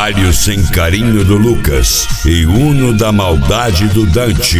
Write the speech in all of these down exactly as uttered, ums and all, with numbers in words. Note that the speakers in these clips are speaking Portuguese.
Dário sem carinho do Lucas e Uno da maldade do Dante.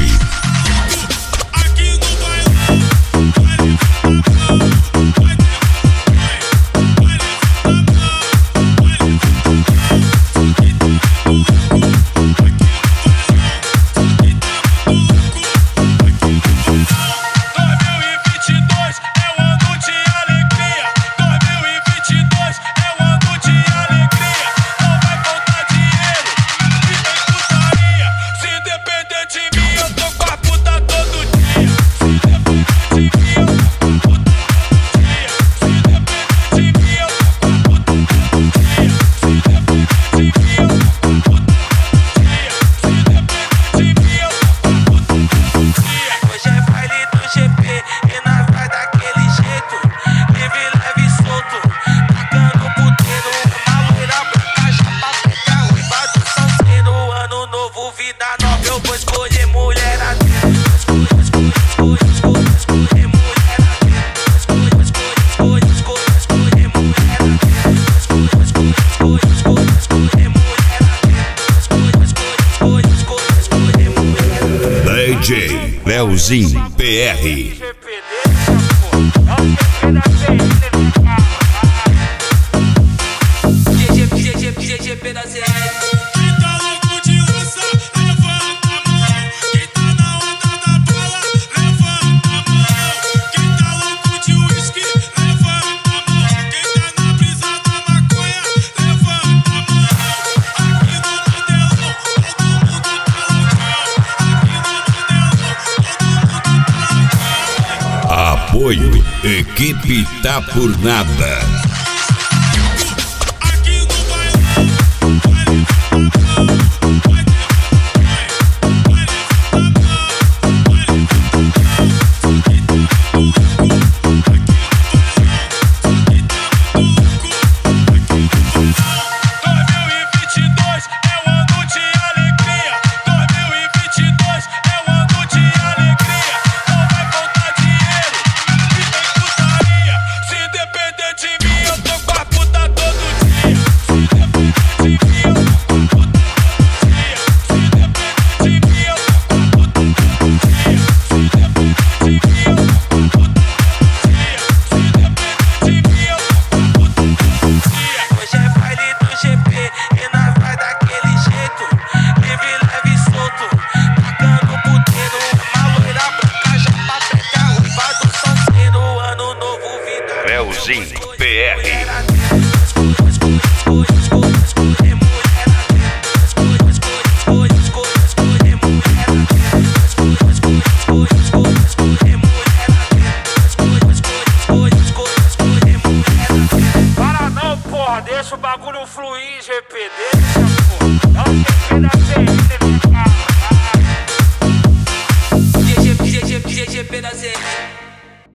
D J Leozinho P R. Apoio, equipe tá por nada. Leozinho P R. Para não, porra, deixa o bagulho fluir, G P, deixa, porra. Não, G P da